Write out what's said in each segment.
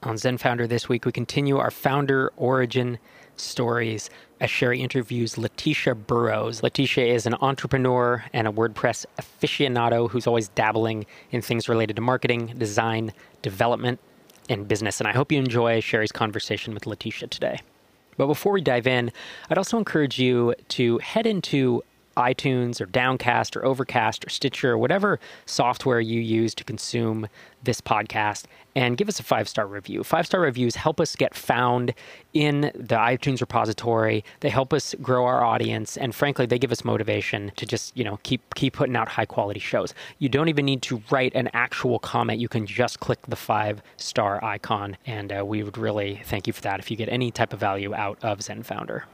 On Zen Founder this week, we continue our founder origin stories as Sherry interviews Letitia Burrows. Letitia is an entrepreneur and a WordPress aficionado who's always dabbling in things related to marketing, design, development, and business. And I hope you enjoy Sherry's conversation with Letitia today. But before we dive in, I'd also encourage you to head into iTunes or Downcast or Overcast or Stitcher, or whatever software you use to consume this podcast, and give us a 5-star review. 5-star reviews help us get found in the iTunes repository. They help us grow our audience, and frankly, they give us motivation to just, keep putting out high quality shows. You don't even need to write an actual comment. You can just click the 5-star icon, and we would really thank you for that if you get any type of value out of Zen Founder.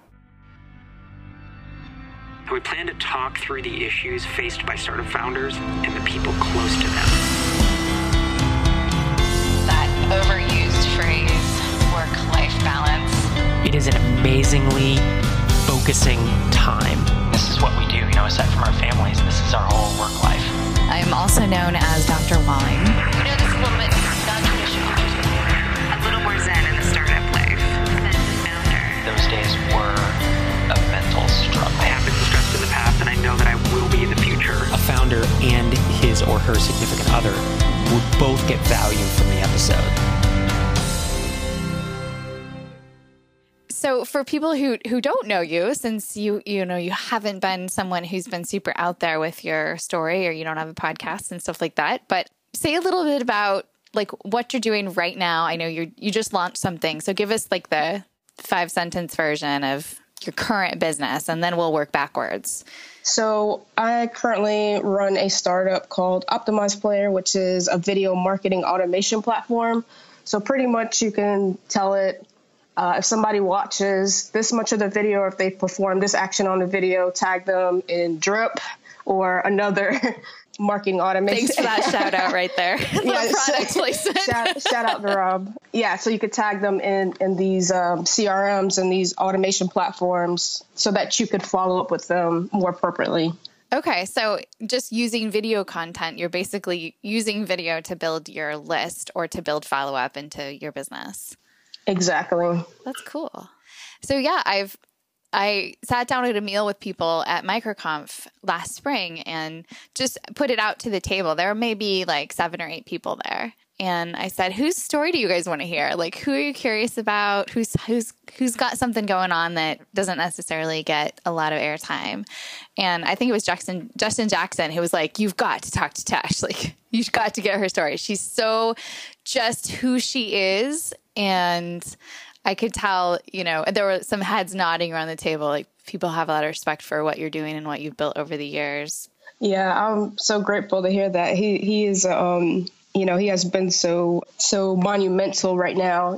We plan to talk through the issues faced by startup founders and the people close to them. That overused phrase, work-life balance. It is an amazingly focusing time. This is what we do, aside from our families, this is our whole work life. I'm also known as Dr. Wine. This is a little bit non-traditional. A little more zen in the startup life. Zen founder. Those days were a mental struggle. I have been stressed in the past, and I know that I will be in the future. A founder and his or her significant other will both get value from the episode. So for people who don't know you, since you haven't been someone who's been super out there with your story, or you don't have a podcast and stuff like that, but say a little bit about like what you're doing right now. I know you just launched something, so give us like the 5-sentence version of your current business, and then we'll work backwards. So I currently run a startup called Optimize Player, which is a video marketing automation platform. So pretty much you can tell it if somebody watches this much of the video, or if they perform this action on the video, tag them in Drip or another marketing automation. Thanks for that shout out right there. Product placement. Shout out to Rob. Yeah, so you could tag them in these CRMs and these automation platforms so that you could follow up with them more appropriately. Okay, so just using video content, you're basically using video to build your list or to build follow-up into your business. Exactly. That's cool. So yeah, I sat down at a meal with people at MicroConf last spring and just put it out to the table. There may be like 7 or 8 people there. And I said, whose story do you guys want to hear? Like, who are you curious about? Who's got something going on that doesn't necessarily get a lot of airtime? And I think it was Justin Jackson who was like, you've got to talk to Tash. Like, you've got to get her story. She's so just who she is. And I could tell, there were some heads nodding around the table. Like, people have a lot of respect for what you're doing and what you've built over the years. Yeah, I'm so grateful to hear that. He is, he has been so monumental right now,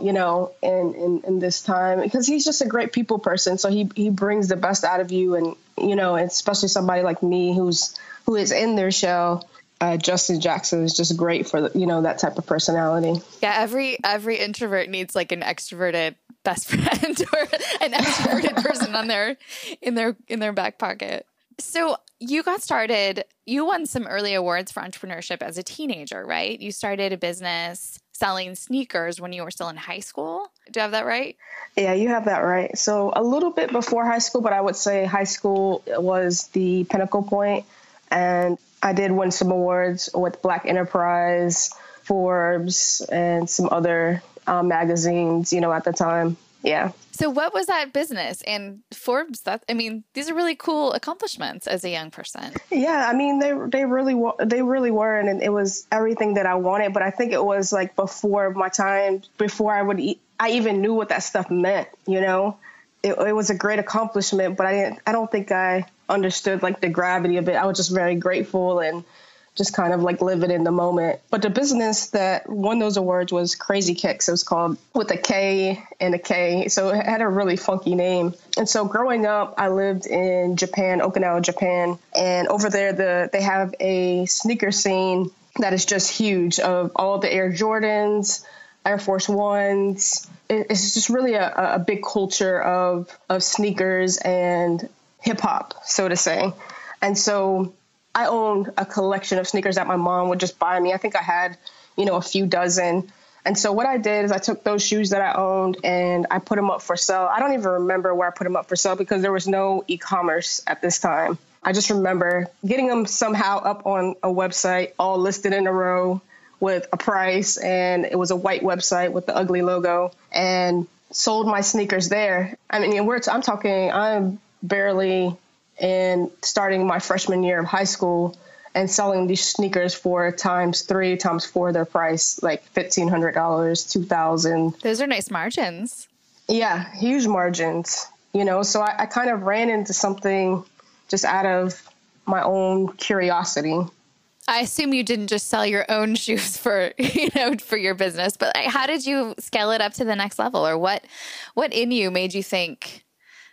in this time, because he's just a great people person. So he brings the best out of you, and especially somebody like me who is in their shell. Justin Jackson is just great for that type of personality. Yeah, every introvert needs like an extroverted best friend or an extroverted person in their back pocket. So you got started. You won some early awards for entrepreneurship as a teenager, right? You started a business selling sneakers when you were still in high school. Do I have that right? Yeah, you have that right. So a little bit before high school, but I would say high school was the pinnacle point. And I did win some awards with Black Enterprise, Forbes, and some other magazines, at the time. Yeah. So what was that business? And Forbes, these are really cool accomplishments as a young person. Yeah, they really were. And it was everything that I wanted. But I think it was like before my time, before I even knew what that stuff meant, It was a great accomplishment, but I don't think I understood like the gravity of it. I was just very grateful and just kind of like living in the moment. But the business that won those awards was Crazy Kicks. It was called with a K and a K. So it had a really funky name. And so growing up, I lived in Japan, Okinawa, Japan. And over there, they have a sneaker scene that is just huge, of all the Air Jordans, Air Force Ones. It's just really a big culture of sneakers and hip hop, so to say. And so I owned a collection of sneakers that my mom would just buy me. I think I had, a few dozen. And so what I did is I took those shoes that I owned and I put them up for sale. I don't even remember where I put them up for sale because there was no e-commerce at this time. I just remember getting them somehow up on a website, all listed in a row with a price. And it was a white website with the ugly logo, and sold my sneakers there. I mean, I'm barely in starting my freshman year of high school and selling these sneakers for times 3, times 4 their price, like $1,500, $2,000. Those are nice margins. Yeah, huge margins, so I kind of ran into something just out of my own curiosity. I assume you didn't just sell your own shoes for your business, but how did you scale it up to the next level? Or what in you made you think,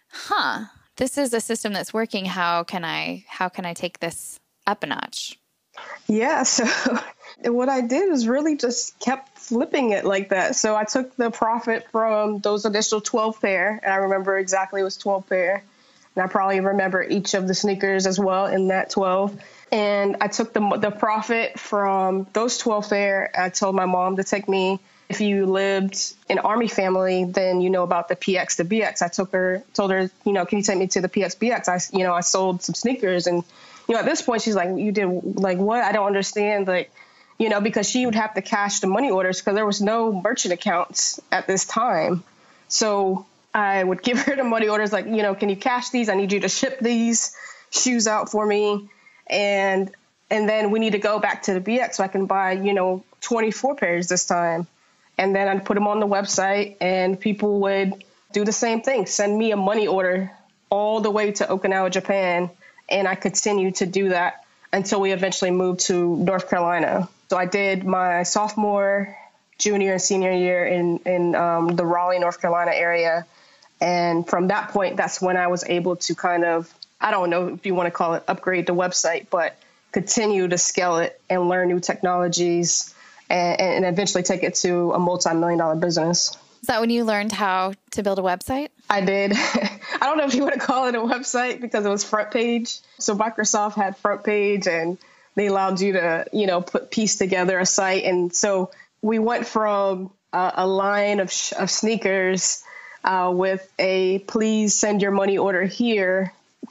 this is a system that's working. How can I take this up a notch? Yeah. So what I did is really just kept flipping it like that. So I took the profit from those initial 12 pair, and I remember exactly it was 12 pair. And I probably remember each of the sneakers as well in that 12. And I took the profit from those 12 pair. I told my mom to take me. If you lived in Army family, then you know about the PX to BX. I told her, can you take me to the PX BX? I sold some sneakers, and at this point she's like, you did like what? I don't understand, because she would have to cash the money orders because there was no merchant accounts at this time. So I would give her the money orders, like, can you cash these? I need you to ship these shoes out for me. And then we need to go back to the BX so I can buy, 24 pairs this time. And then I'd put them on the website, and people would do the same thing, send me a money order all the way to Okinawa, Japan. And I continued to do that until we eventually moved to North Carolina. So I did my sophomore, junior, and senior year in the Raleigh, North Carolina area. And from that point, that's when I was able to kind of, I don't know if you want to call it upgrade the website, but continue to scale it and learn new technologies and eventually take it to a multi-million-dollar business. Is that when you learned how to build a website? I did. I don't know if you want to call it a website because it was front page. So Microsoft had front page, and they allowed you to, piece together a site. And so we went from a line of sneakers with a please send your money order here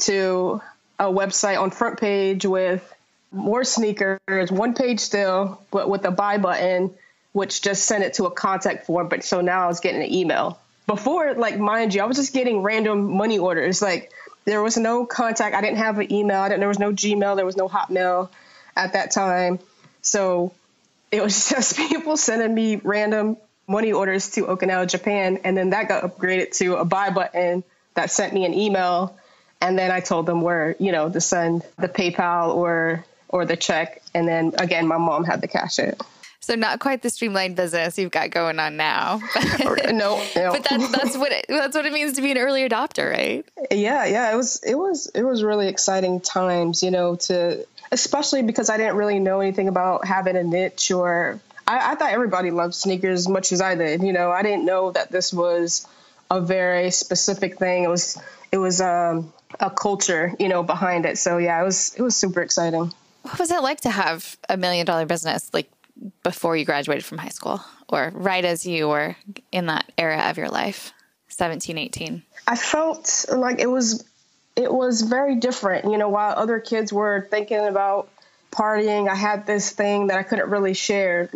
to a website on front page with more sneakers, one page still, but with a buy button, which just sent it to a contact form. But so now I was getting an email. Before, mind you, I was just getting random money orders. There was no contact. I didn't have an email. There was no Gmail. There was no Hotmail at that time. So it was just people sending me random money orders to Okinawa, Japan. And then that got upgraded to a buy button that sent me an email. And then I told them where, to send the PayPal or the check. And then again, my mom had to cash it. So not quite the streamlined business you've got going on now. No. But that's what it means to be an early adopter, right? Yeah. It was really exciting times, especially because I didn't really know anything about having a niche, or I thought everybody loved sneakers as much as I did. I didn't know that this was a very specific thing. It was a culture, behind it. So yeah, it was super exciting. What was it like to have $1 million business, before you graduated from high school, or right as you were in that era of your life, 17, 18? I felt like it was very different. While other kids were thinking about partying, I had this thing that I couldn't really share.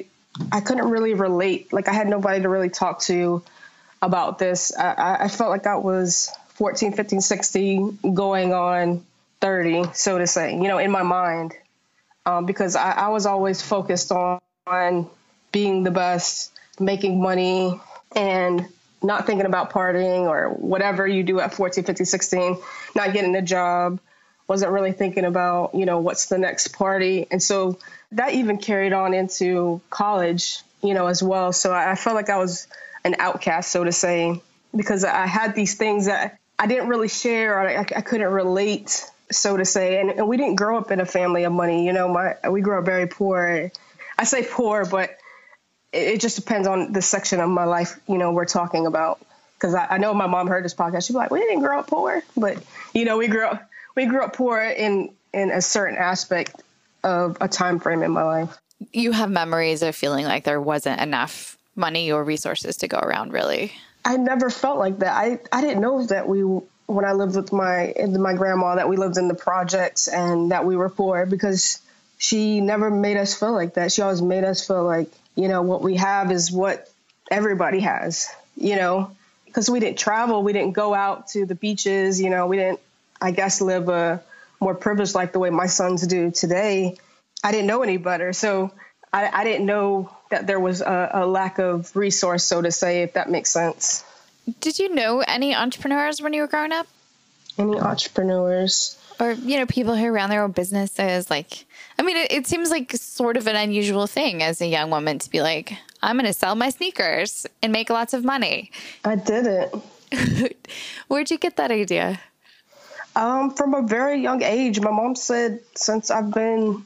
I couldn't really relate. I had nobody to really talk to about this. I felt like I was 14, 15, 16 going on 30, so to say, in my mind. Because I was always focused on being the best, making money, and not thinking about partying or whatever you do at 14, 15, 16, not getting a job, wasn't really thinking about, what's the next party. And so that even carried on into college, as well. So I felt like I was an outcast, so to say, because I had these things that I didn't really share, or I couldn't relate, so to say. And we didn't grow up in a family of money. We grew up very poor. I say poor, but it just depends on the section of my life, we're talking about. Because I know my mom heard this podcast. She'd be like, we didn't grow up poor. But, we grew up poor in a certain aspect of a time frame in my life. you have memories of feeling like there wasn't enough money or resources to go around, really. I never felt like that. I didn't know that when I lived with my grandma, that we lived in the projects and that we were poor, because she never made us feel like that. She always made us feel like, what we have is what everybody has, because we didn't travel. We didn't go out to the beaches. We didn't, I guess, live a more privileged life the way my sons do today. I didn't know any better. So I didn't know that there was a lack of resource, so to say, if that makes sense. Did you know any entrepreneurs when you were growing up? Any entrepreneurs? Or, people who ran their own businesses? It seems like sort of an unusual thing as a young woman to be like, I'm going to sell my sneakers and make lots of money. I didn't. Where'd you get that idea? From a very young age. My mom said since I've been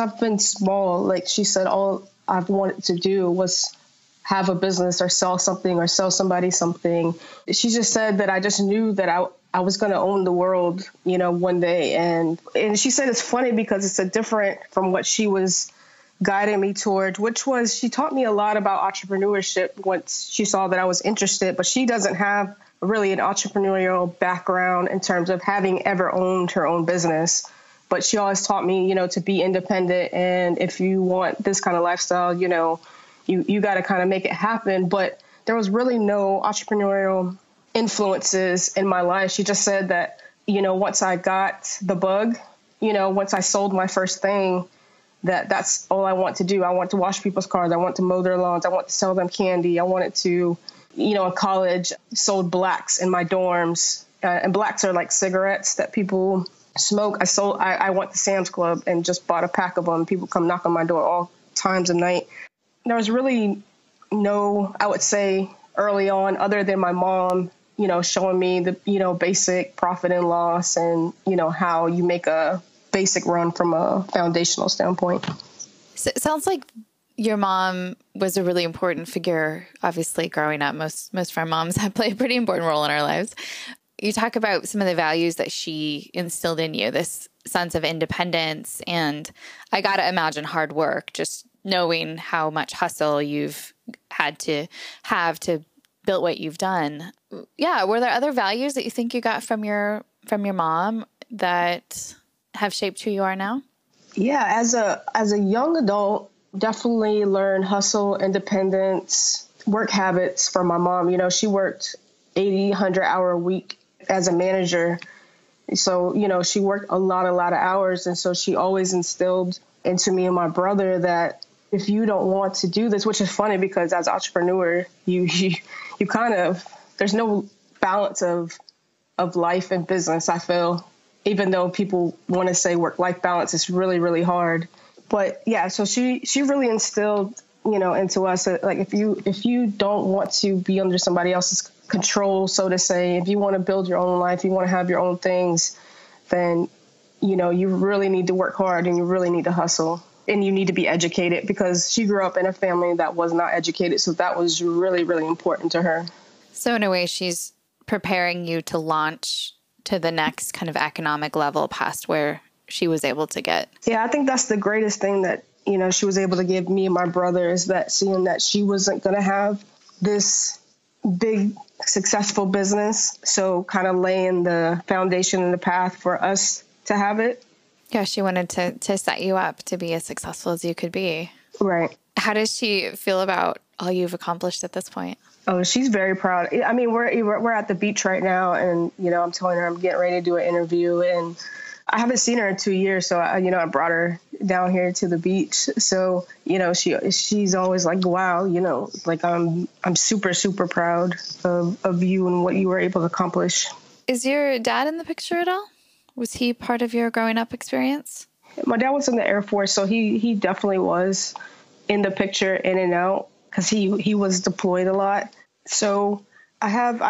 small, she said all I've wanted to do was have a business or sell something or sell somebody something. She just said that I just knew that I was going to own the world, one day. And she said it's funny because it's a different from what she was guiding me toward, which was she taught me a lot about entrepreneurship once she saw that I was interested, but she doesn't have really an entrepreneurial background in terms of having ever owned her own business. But she always taught me, to be independent. And if you want this kind of lifestyle, you got to kind of make it happen. But there was really no entrepreneurial influences in my life. She just said that, once I got the bug, once I sold my first thing, that's all I want to do. I want to wash people's cars. I want to mow their lawns. I want to sell them candy. I wanted to, in college, sold blacks in my dorms. And blacks are like cigarettes that people smoke. I went to Sam's Club and just bought a pack of them. People come knock on my door all times of night. There was really no, I would say early on, other than my mom, showing me the, basic profit and loss and, how you make a basic run from a foundational standpoint. So it sounds like your mom was a really important figure, obviously, growing up. Most of our moms have played a pretty important role in our lives. You talk about some of the values that she instilled in you, this sense of independence, and I got to imagine hard work, just knowing how much hustle you've had to have to build what you've done. Yeah. Were there other values that you think you got from your mom that have shaped who you are now? Yeah. As a young adult, definitely learned hustle, independence, work habits from my mom. She worked 80, 100-hour a week as a manager. So, she worked a lot of hours. And so she always instilled into me and my brother that if you don't want to do this, which is funny because as an entrepreneur, you kind of, there's no balance of life and business, I feel, even though people want to say work-life balance, it's really, really hard. But yeah, so she really instilled, into us that, like, if you don't want to be under somebody else's control, so to say, if you want to build your own life, you want to have your own things, then, you really need to work hard and you really need to hustle and you need to be educated, because she grew up in a family that was not educated. So that was really, really important to her. So in a way, she's preparing you to launch to the next kind of economic level past where she was able to get. Yeah, I think that's the greatest thing that, she was able to give me and my brother, is that seeing that she wasn't going to have this big, successful business. So kind of laying the foundation and the path for us to have it. Yeah, she wanted to set you up to be as successful as you could be. Right. How does she feel about all you've accomplished at this point? Oh, she's very proud. I mean, we're at the beach right now, and, I'm telling her I'm getting ready to do an interview, and I haven't seen her in 2 years. So, I brought her down here to the beach. So, she's always like, wow, I'm super, super proud of you and what you were able to accomplish. Is your dad in the picture at all? Was he part of your growing up experience? My dad was in the Air Force, so he definitely was in the picture, in and out, because he was deployed a lot. So I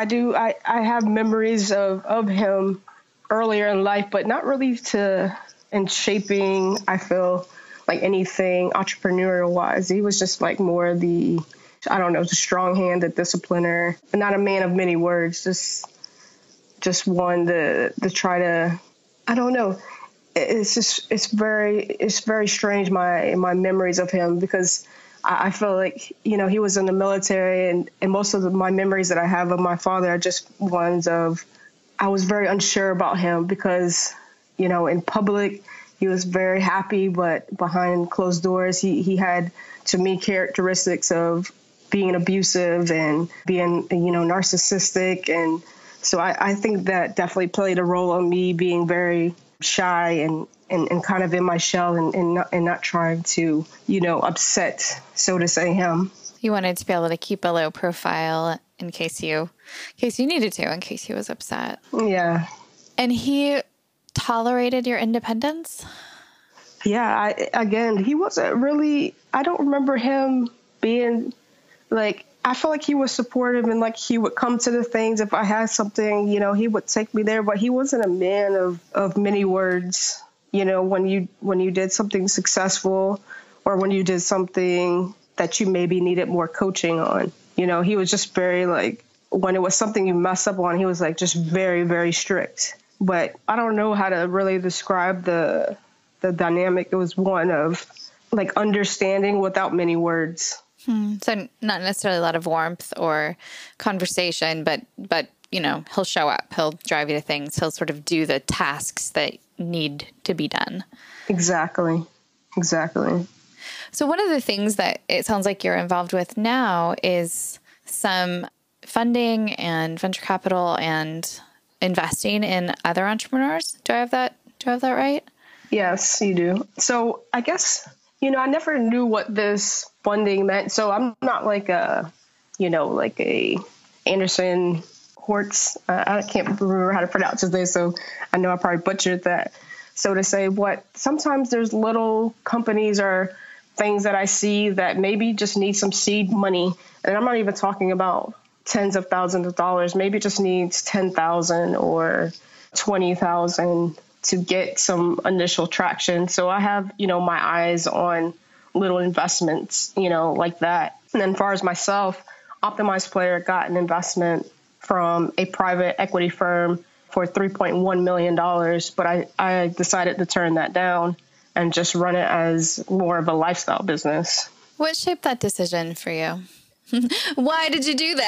have memories of him earlier in life, but not really in shaping, I feel, like anything entrepreneurial wise. He was just like more the strong hand, the discipliner, not a man of many words, just one to try to, I don't know. it's very strange, my memories of him, because I feel like, you know, he was in the military, and most of my memories that I have of my father are just ones of, I was very unsure about him because, you know, in public, he was very happy, but behind closed doors, he had, to me, characteristics of being abusive and being, you know, narcissistic. And so I think that definitely played a role in me being very shy and kind of in my shell and not trying to, you know, upset, so to say, him. You wanted to be able to keep a low profile in case you needed to, in case he was upset. Yeah. And he tolerated your independence? Yeah. He wasn't really, I don't remember him being like, I felt like he was supportive and like he would come to the things. If I had something, you know, he would take me there, but he wasn't a man of many words. You know, when you did something successful or when you did something that you maybe needed more coaching on, you know, he was just very like, when it was something you mess up on, he was like just very, very strict. But I don't know how to really describe the dynamic. It was one of like understanding without many words. So not necessarily a lot of warmth or conversation, but you know, he'll show up, he'll drive you to things, he'll sort of do the tasks that need to be done. Exactly. So one of the things that it sounds like you're involved with now is some funding and venture capital and investing in other entrepreneurs. Do I have that right? Yes, you do. So I guess, you know, I never knew what this funding meant. So I'm not like a Anderson Hortz. I can't remember how to pronounce his name, so I know I probably butchered that. So to say what, sometimes there's little companies or things that I see that maybe just need some seed money. And I'm not even talking about tens of thousands of dollars. Maybe it just needs 10,000 or 20,000 to get some initial traction. So I have, you know, my eyes on little investments, you know, like that. And then as far as myself, Optimized Player got an investment from a private equity firm for $3.1 million. But I decided to turn that down and just run it as more of a lifestyle business. What shaped that decision for you? Why did you do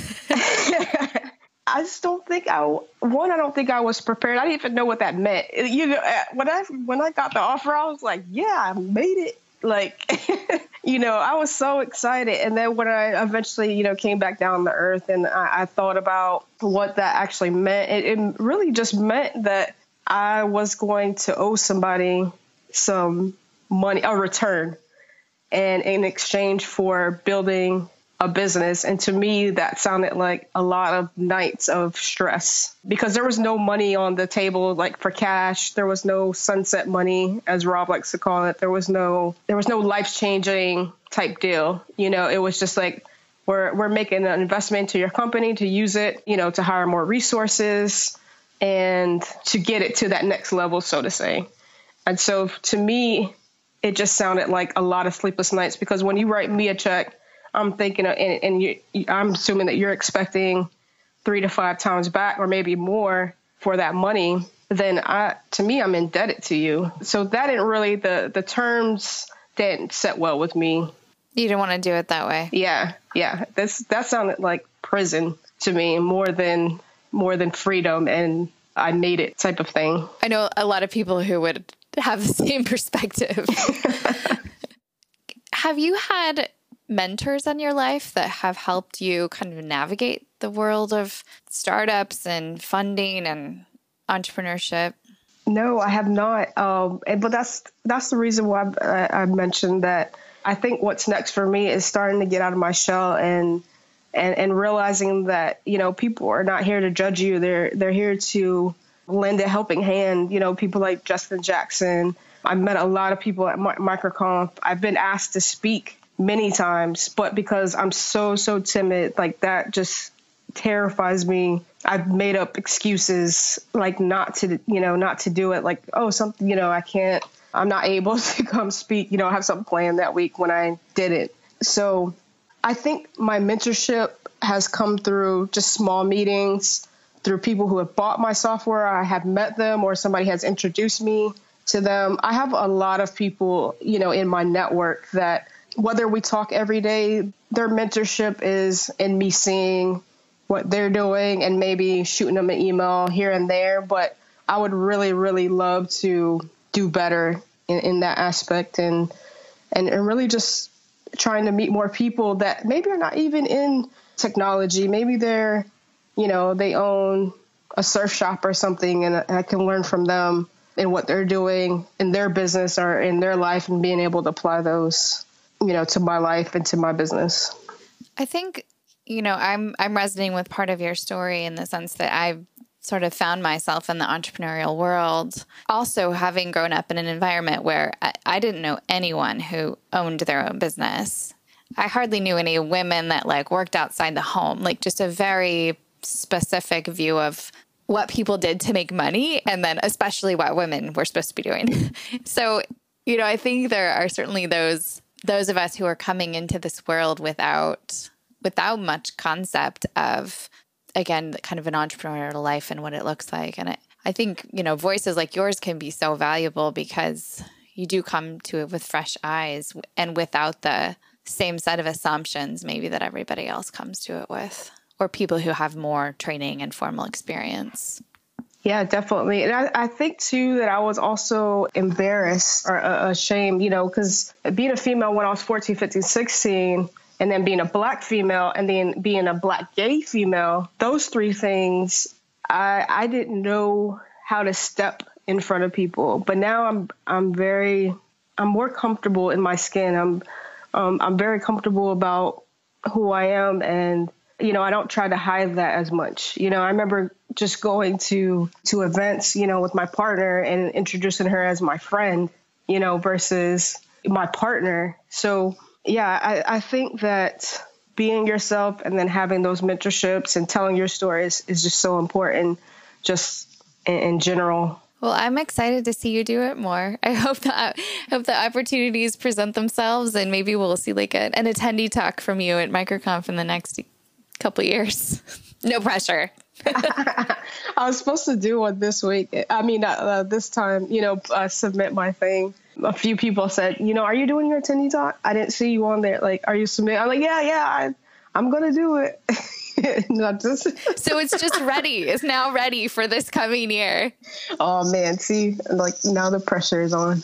that? I just don't think I don't think I was prepared. I didn't even know what that meant. You know, when I got the offer, I was like, yeah, I made it. Like, you know, I was so excited. And then when I eventually, you know, came back down to earth and I thought about what that actually meant, it really just meant that I was going to owe somebody some money, a return, and in exchange for building a business. And to me, that sounded like a lot of nights of stress because there was no money on the table, like for cash. There was no sunset money, as Rob likes to call it. There was no life-changing type deal. You know, it was just like, we're making an investment into your company to use it, you know, to hire more resources and to get it to that next level, so to say. And so to me, it just sounded like a lot of sleepless nights because when you write me a check, I'm thinking, I'm assuming that you're expecting 3 to 5 times back or maybe more for that money. Then to me, I'm indebted to you. So that didn't really, the terms didn't set well with me. You didn't want to do it that way. Yeah. That sounded like prison to me more than freedom and I made it type of thing. I know a lot of people who would have the same perspective. Have you had mentors in your life that have helped you kind of navigate the world of startups and funding and entrepreneurship? No, I have not. But that's the reason why I mentioned that. I think what's next for me is starting to get out of my shell and realizing that, you know, people are not here to judge you. They're here to lend a helping hand. You know, people like Justin Jackson. I've met a lot of people at MicroConf. I've been asked to speak many times, but because I'm so timid, like that just terrifies me. I've made up excuses like not to do it. Like, oh, something, you know, I'm not able to come speak, you know, I have something planned that week when I did it. So I think my mentorship has come through just small meetings, through people who have bought my software. I have met them or somebody has introduced me to them. I have a lot of people, in my network that whether we talk every day, their mentorship is in me seeing what they're doing and maybe shooting them an email here and there. But I would really, really love to do better in that aspect and really just trying to meet more people that maybe are not even in technology. Maybe they're, they own a surf shop or something, and I can learn from them and what they're doing in their business or in their life and being able to apply those, to my life and to my business. I think, I'm resonating with part of your story in the sense that I've sort of found myself in the entrepreneurial world, also having grown up in an environment where I didn't know anyone who owned their own business. I hardly knew any women that worked outside the home, just a very specific view of what people did to make money, and then especially what women were supposed to be doing. So, I think there are certainly those of us who are coming into this world without much concept of, again, kind of an entrepreneurial life and what it looks like. And I think, voices like yours can be so valuable because you do come to it with fresh eyes and without the same set of assumptions maybe that everybody else comes to it with, or people who have more training and formal experience. Yeah, definitely. And I think, too, that I was also embarrassed or ashamed, because being a female when I was 14, 15, 16, and then being a Black female and then being a Black gay female, those three things, I didn't know how to step in front of people. But now I'm more comfortable in my skin. I'm very comfortable about who I am, and I don't try to hide that as much. I remember just going to events, with my partner and introducing her as my friend, versus my partner. So, yeah, I think that being yourself and then having those mentorships and telling your stories is just so important, just in general. Well, I'm excited to see you do it more. I hope the opportunities present themselves, and maybe we'll see an attendee talk from you at MicroConf in the next couple years. No pressure. I was supposed to do one this week. This time, submit my thing. A few people said, are you doing your attendee talk? I didn't see you on there. Are you submitting? I'm like, yeah, I'm going to do it. So it's just ready. It's now ready for this coming year. Oh, man. See, now the pressure is on.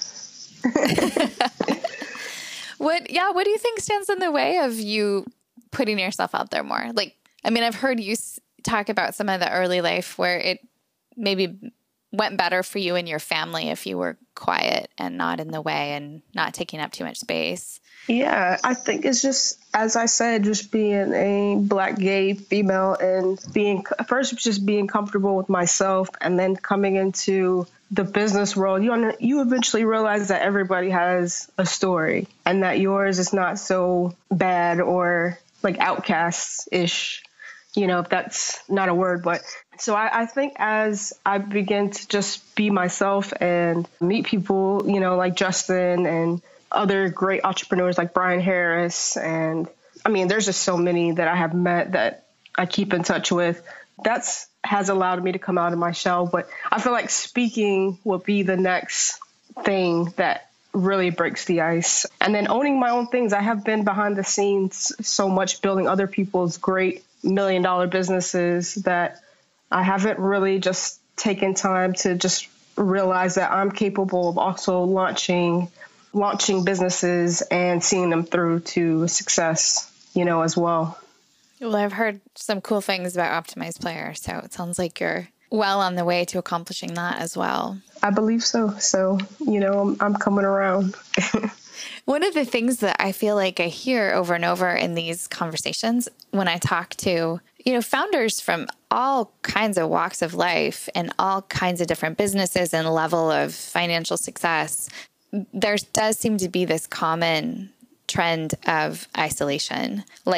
What do you think stands in the way of you putting yourself out there more? I've heard you talk about some of the early life where it maybe went better for you and your family if you were quiet and not in the way and not taking up too much space. Yeah, I think it's just, as I said, just being a Black gay female and just being comfortable with myself, and then coming into the business world, you eventually realize that everybody has a story and that yours is not so bad or outcasts-ish, if that's not a word. But so I think as I begin to just be myself and meet people, like Justin and other great entrepreneurs like Brian Harris, and there's just so many that I have met that I keep in touch with. That's has allowed me to come out of my shell. But I feel like speaking will be the next thing that really breaks the ice. And then owning my own things. I have been behind the scenes so much building other people's great $1 million businesses that I haven't really just taken time to just realize that I'm capable of also launching businesses and seeing them through to success, as well. Well, I've heard some cool things about Optimized Player, so it sounds like you're well on the way to accomplishing that as well. I believe so. So, I'm coming around. One of the things that I feel like I hear over and over in these conversations when I talk to, founders from all kinds of walks of life and all kinds of different businesses and level of financial success, there does seem to be this common trend of isolation.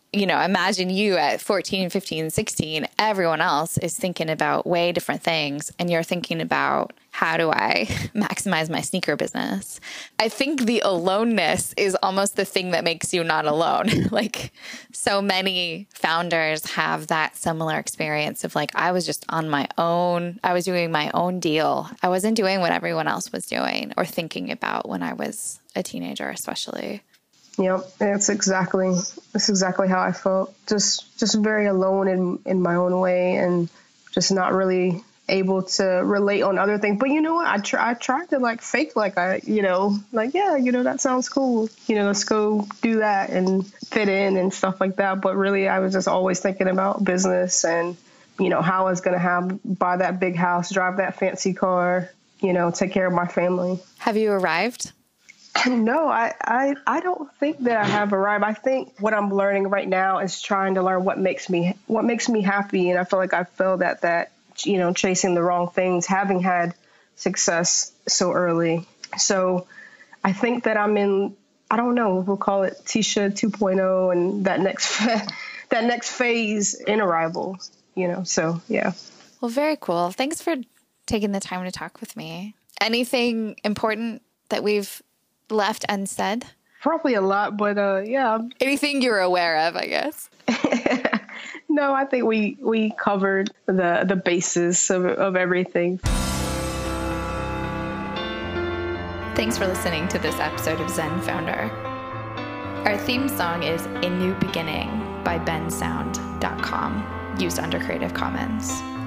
imagine you at 14, 15, 16, everyone else is thinking about way different things. And you're thinking about, how do I maximize my sneaker business? I think the aloneness is almost the thing that makes you not alone. Like, so many founders have that similar experience of like, I was just on my own. I was doing my own deal. I wasn't doing what everyone else was doing or thinking about when I was a teenager, especially. Yep, that's exactly how I felt. Just very alone in my own way, and just not really able to relate on other things. But you know what? I tried to like fake like that sounds cool. Let's go do that and fit in and stuff like that. But really, I was just always thinking about business and how I was going to buy that big house, drive that fancy car, take care of my family. Have you arrived? No, I don't think that I have arrived. I think what I'm learning right now is trying to learn what makes me happy. And I feel like I failed at that, chasing the wrong things, having had success so early. So I think that I'm in, I don't know, we'll call it Tisha 2.0 and that next phase in Arrival, so yeah. Well, very cool. Thanks for taking the time to talk with me. Anything important that we've left unsaid? Probably a lot, but yeah. Anything you're aware of, I guess. No, I think we covered the basis of everything. Thanks for listening to this episode of Zen Founder. Our theme song is A New Beginning by bensound.com, used under Creative Commons.